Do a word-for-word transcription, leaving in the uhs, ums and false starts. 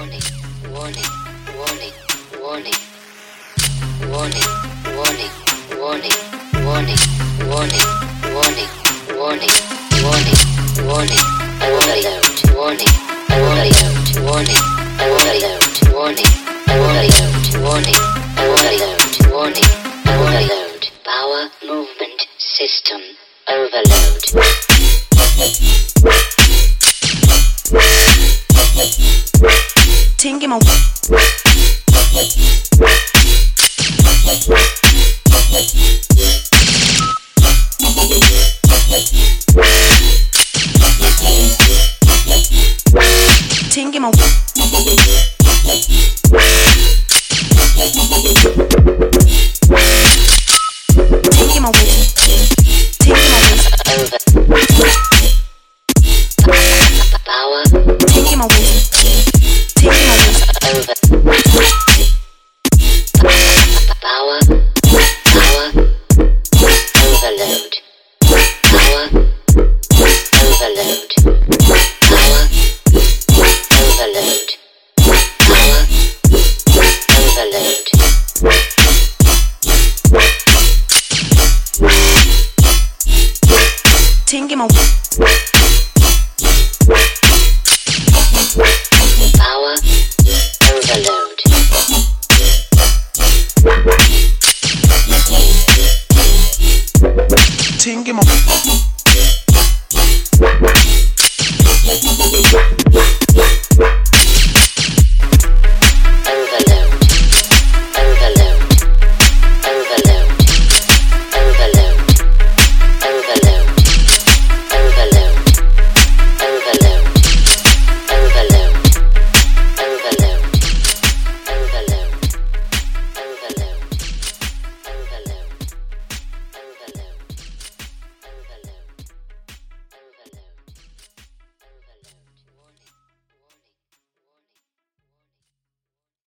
warning, warning, warning, warning, warning, warning, warning, warning, warning, warning, warning, warning, warning, overload, warning, overload, warning, overload, warning, overload, warning, overload, warning, overload, power movement system overload. Tingy mo. Tingy mo. Tingy mo. Tingy mo. Over. Power. Tingy mo.